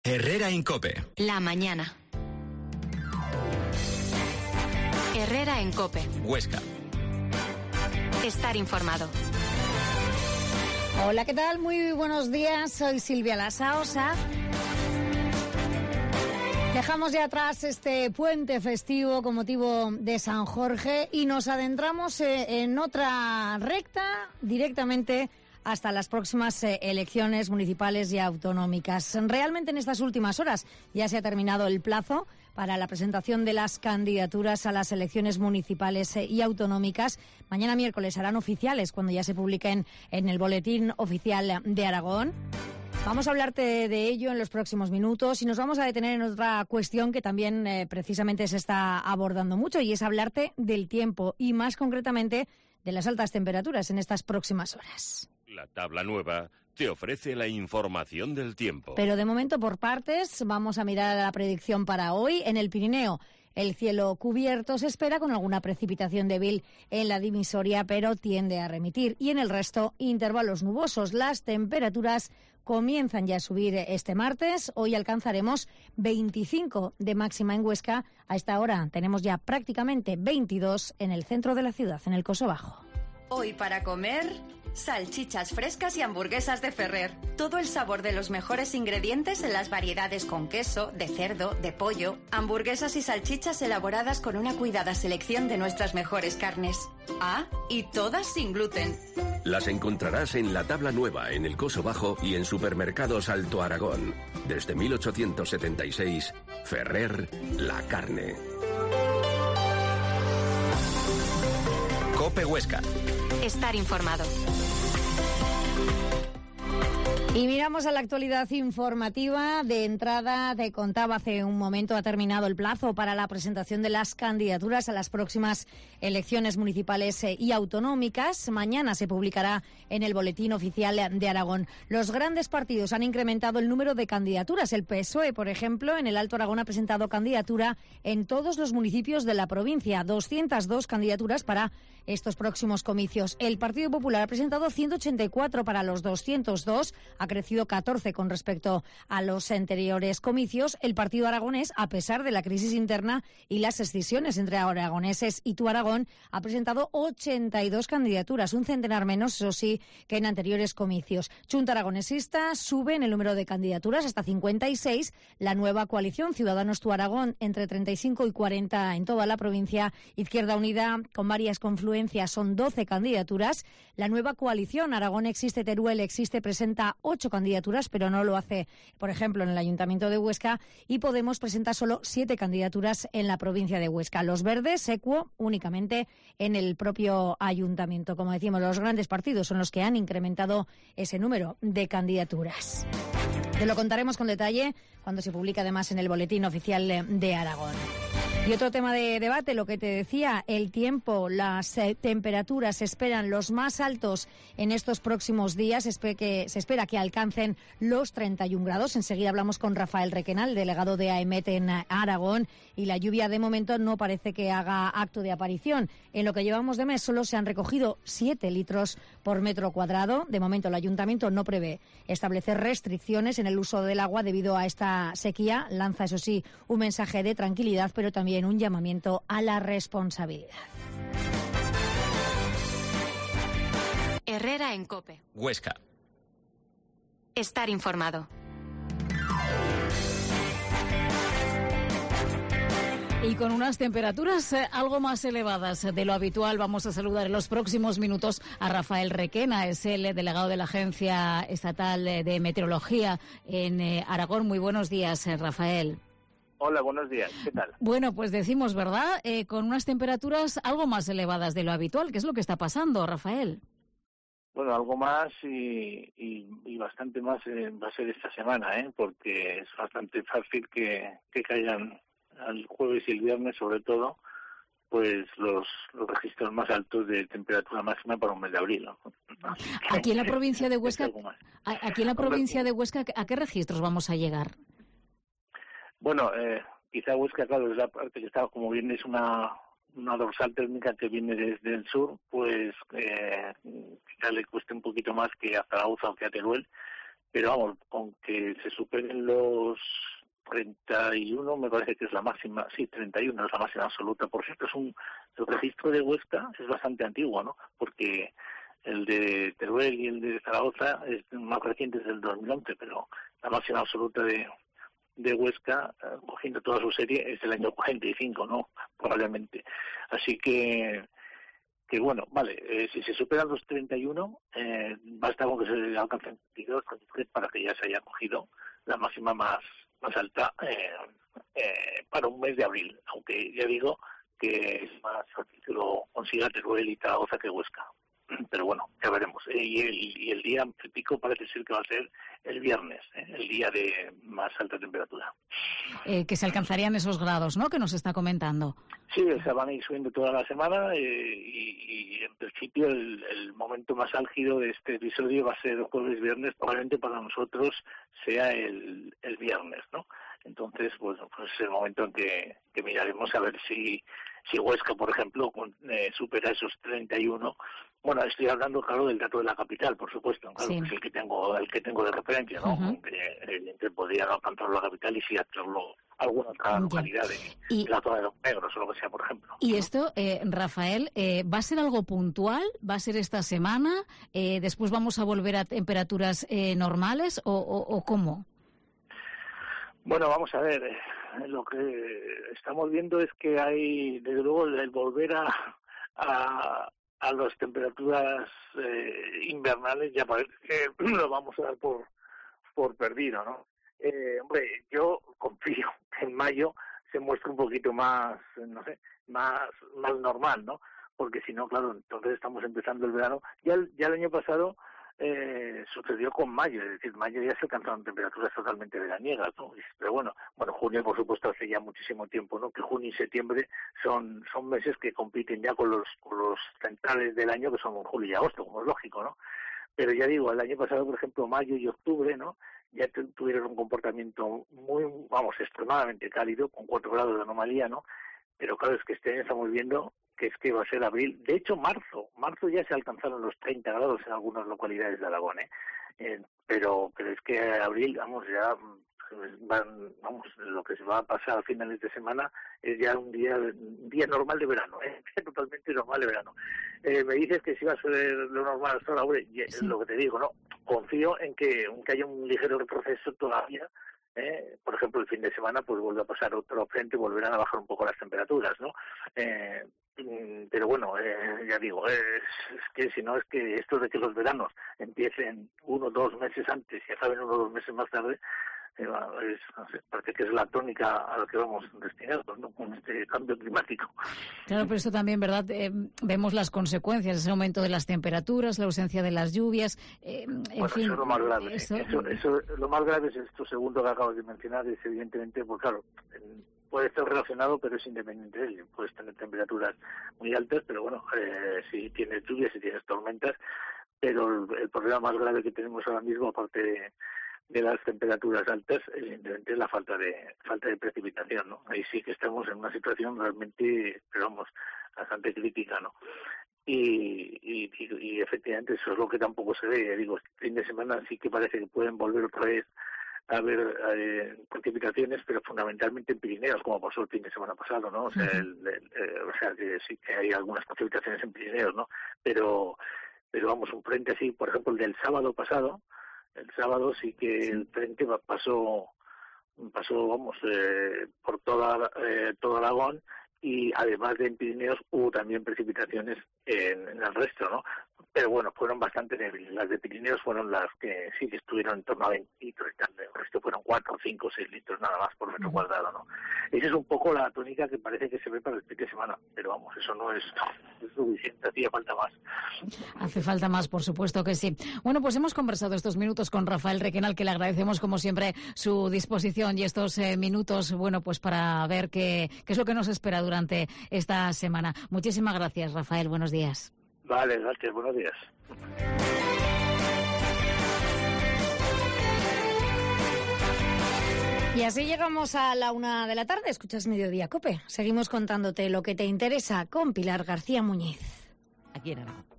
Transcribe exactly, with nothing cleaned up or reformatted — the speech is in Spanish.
Herrera en COPE. La mañana. Herrera en COPE. Huesca. Estar informado. Hola, ¿qué tal? Muy buenos días. Soy Silvia Lasaosa. Dejamos ya atrás este puente festivo con motivo de San Jorge y nos adentramos en otra recta directamente hasta las próximas elecciones municipales y autonómicas. Realmente en estas últimas horas ya se ha terminado el plazo para la presentación de las candidaturas a las elecciones municipales y autonómicas. Mañana miércoles serán oficiales cuando ya se publiquen en el Boletín Oficial de Aragón. Vamos a hablarte de ello en los próximos minutos y nos vamos a detener en otra cuestión que también eh, precisamente se está abordando mucho, y es hablarte del tiempo y más concretamente de las altas temperaturas en estas próximas horas. La tabla nueva te ofrece la información del tiempo. Pero de momento por partes vamos a mirar a la predicción para hoy. En el Pirineo el cielo cubierto se espera con alguna precipitación débil en la divisoria, pero tiende a remitir. Y en el resto, intervalos nubosos. Las temperaturas comienzan ya a subir este martes. Hoy alcanzaremos veinticinco de máxima en Huesca. A esta hora tenemos ya prácticamente veintidós en el centro de la ciudad, en el Coso Bajo. Hoy para comer, salchichas frescas y hamburguesas de Ferrer. Todo el sabor de los mejores ingredientes en las variedades con queso, de cerdo, de pollo. Hamburguesas y salchichas elaboradas con una cuidada selección de nuestras mejores carnes. Ah, y todas sin gluten. Las encontrarás en la tabla nueva, en el Coso Bajo y en supermercados Alto Aragón. Desde mil ochocientos setenta y seis, Ferrer, la carne. COPE Huesca. Estar informado. Y miramos a la actualidad informativa. De entrada, te contaba hace un momento, ha terminado el plazo para la presentación de las candidaturas a las próximas elecciones municipales y autonómicas. Mañana se publicará en el Boletín Oficial de Aragón. Los grandes partidos han incrementado el número de candidaturas. El P S O E, por ejemplo, en el Alto Aragón ha presentado candidatura en todos los municipios de la provincia. doscientas dos candidaturas para estos próximos comicios. El Partido Popular ha presentado ciento ochenta y cuatro para los doscientos dos, ha crecido catorce con respecto a los anteriores comicios. El Partido Aragonés, a pesar de la crisis interna y las escisiones entre aragoneses y Tu Aragón, ha presentado ochenta y dos candidaturas, un centenar menos, eso sí, que en anteriores comicios. Chunta Aragonesista sube en el número de candidaturas hasta cincuenta y seis. La nueva coalición Ciudadanos Tu Aragón, entre treinta y cinco y cuarenta en toda la provincia. Izquierda Unida, con varias confluencias, son doce candidaturas. La nueva coalición Aragón Existe, Teruel Existe presenta ocho candidaturas, pero no lo hace, por ejemplo, en el Ayuntamiento de Huesca, y Podemos presenta solo siete candidaturas en la provincia de Huesca. Los Verdes, Equo, únicamente en el propio Ayuntamiento. Como decimos, los grandes partidos son los que han incrementado ese número de candidaturas. Te lo contaremos con detalle cuando se publique además en el Boletín Oficial de Aragón. Y otro tema de debate, lo que te decía, el tiempo, las eh, temperaturas se esperan los más altos en estos próximos días. Se, que, se espera que alcancen los treinta y un grados. Enseguida hablamos con Rafael Requena, el delegado de AEMET en Aragón, y la lluvia de momento no parece que haga acto de aparición. En lo que llevamos de mes solo se han recogido siete litros por metro cuadrado. De momento el Ayuntamiento no prevé establecer restricciones en el uso del agua debido a esta sequía. Lanza, eso sí, un mensaje de tranquilidad, pero también un llamamiento a la responsabilidad. Herrera en COPE. Huesca. Estar informado. Y con unas temperaturas eh, algo más elevadas de lo habitual, vamos a saludar en los próximos minutos a Rafael Requena, es el delegado de la Agencia Estatal de Meteorología en eh, Aragón. Muy buenos días, eh, Rafael. Hola, buenos días. ¿Qué tal? Bueno, pues decimos, ¿verdad? Eh, con unas temperaturas algo más elevadas de lo habitual. ¿Qué es lo que está pasando, Rafael? Bueno, algo más y, y, y bastante más eh, va a ser esta semana, ¿eh? Porque es bastante fácil que, que caigan el jueves y el viernes, sobre todo, pues los, los registros más altos de temperatura máxima para un mes de abril, ¿no? Aquí en la provincia de Huesca, aquí en la provincia de Huesca, ¿a qué registros vamos a llegar? Bueno, eh, quizá Huesca, claro, es la parte que está, como bien es una, una dorsal térmica que viene desde el sur, pues eh, quizá le cueste un poquito más que a Zaragoza o que a Teruel, pero vamos, con que se superen los treinta y uno, me parece que es la máxima, sí, treinta y uno es la máxima absoluta. Por cierto, es un, el registro de Huesca es bastante antiguo, ¿no? Porque el de Teruel y el de Zaragoza es más reciente, es del dos mil once, pero la máxima absoluta de, de Huesca, eh, cogiendo toda su serie, es del año cuarenta y cinco, ¿no? Probablemente. Así que, que bueno, vale, eh, si se superan los treinta y uno, eh, basta con que se alcancen veintidós para que ya se haya cogido la máxima más, más alta eh, eh, para un mes de abril, aunque ya digo que es más fácil que lo consiga Teruel y Zaragoza que Huesca. Pero bueno, ya veremos. Eh, y, el, y el día el pico parece ser que va a ser el viernes, eh, el día de más alta temperatura. Eh, que se alcanzarían esos grados, ¿no?, que nos está comentando. Sí, o sea, van a ir subiendo toda la semana eh, y, y en principio el, el momento más álgido de este episodio va a ser jueves, viernes, probablemente para nosotros sea el, el viernes, ¿no? Entonces, pues, pues es el momento en que, que miraremos a ver si, si Huesca, por ejemplo, con, eh, supera esos treinta y uno. Bueno, estoy hablando, claro, del dato de la capital, por supuesto, claro, sí. que es el que tengo, el que tengo de referencia, ¿no? Uh-huh. Que, evidentemente podría no alcanzar la capital y sí hacerlo alguna otra localidad de, y, de la zona de los Negros o lo que sea, por ejemplo. Y esto, eh, Rafael, eh, ¿va a ser algo puntual? ¿Va a ser esta semana? Eh, ¿Después vamos a volver a temperaturas eh, normales o, o, o cómo? Bueno, vamos a ver, eh, lo que estamos viendo es que hay, desde luego, el, el volver a, a, a las temperaturas eh, invernales ya parece que lo vamos a dar por, por perdido, ¿no? Eh, hombre, yo confío que en mayo se muestre un poquito más, no sé, más, más normal, ¿no? Porque si no, claro, entonces estamos empezando el verano. Ya el, ya el año pasado eh, sucedió con mayo, es decir, mayo ya se alcanzaron temperaturas totalmente veraniegas, ¿no? Pero bueno, bueno, junio por supuesto hace ya muchísimo tiempo, ¿no? Que junio y septiembre son son meses que compiten ya con los con los centrales del año, que son julio y agosto, como es lógico, ¿no? Pero ya digo, el año pasado, por ejemplo, mayo y octubre, ¿no?, ya tuvieron un comportamiento muy, vamos, extremadamente cálido, con cuatro grados de anomalía, ¿no? Pero claro, es que este año estamos viendo que es que va a ser abril. De hecho, marzo, marzo ya se alcanzaron los treinta grados en algunas localidades de Aragón, ¿eh? eh pero, pero es que abril, vamos, ya van, vamos, lo que se va a pasar a finales de semana es ya un día un día normal de verano, ¿eh? Totalmente normal de verano. Eh, me dices que si va a ser lo normal hasta ahora, es lo que te digo, ¿no? Confío en que, aunque haya un ligero retroceso todavía, eh, por ejemplo, el fin de semana, pues vuelve a pasar otro frente y volverán a bajar un poco las temperaturas, ¿no? Eh, pero bueno, eh, ya digo, es, es que si no es que esto de que los veranos empiecen uno o dos meses antes y acaben uno o dos meses más tarde, eh, es, no sé, parece que es la tónica a la que vamos destinados, ¿no?, con este cambio climático. Claro, pero esto también, ¿verdad? Eh, vemos las consecuencias, ese aumento de las temperaturas, la ausencia de las lluvias, eh, en bueno, fin. Eso es lo más grave. Eso... Eso, eso, lo más grave es esto segundo que acabas de mencionar, es evidentemente, pues claro, puede estar relacionado, pero es independiente de ello. Puedes tener temperaturas muy altas, pero bueno, eh, si tienes lluvias, si tienes tormentas, pero el, el problema más grave que tenemos ahora mismo, aparte de, de las temperaturas altas, evidentemente es la falta de falta de precipitación, ¿no? Ahí sí que estamos en una situación realmente, pero vamos, bastante crítica, ¿no? Y, y, y, y efectivamente eso es lo que tampoco se ve. Ya digo, este fin de semana sí que parece que pueden volver otra vez a haber eh, precipitaciones, pero fundamentalmente en Pirineos, como pasó el fin de semana pasado, ¿no? O sea, el, el, el, o sea que sí que hay algunas precipitaciones en Pirineos, ¿no? Pero, pero vamos, un frente así, por ejemplo, el del sábado pasado, el sábado sí que el frente pasó, pasó, vamos, eh, por toda eh, todo Aragón, y además de en Pirineos hubo también precipitaciones en, en el resto, ¿no? Pero bueno, fueron bastante débiles. Las de Pirineos fueron las que sí que estuvieron en torno a veinte litros y tal. El resto fueron cuatro, cinco, seis litros nada más por metro cuadrado, ¿no? Esa es un poco la tónica que parece que se ve para el fin de semana. Pero vamos, eso no es, es suficiente, hacía falta más. Hace falta más, por supuesto que sí. Bueno, pues hemos conversado estos minutos con Rafael Requena, al que le agradecemos como siempre su disposición y estos eh, minutos, bueno, pues para ver qué, qué es lo que nos espera durante esta semana. Muchísimas gracias, Rafael. Buenos días. Vale, gracias. Buenos días. Y así llegamos a la una de la tarde. Escuchas Mediodía COPE. Seguimos contándote lo que te interesa con Pilar García Muñiz. Aquí en Aragón.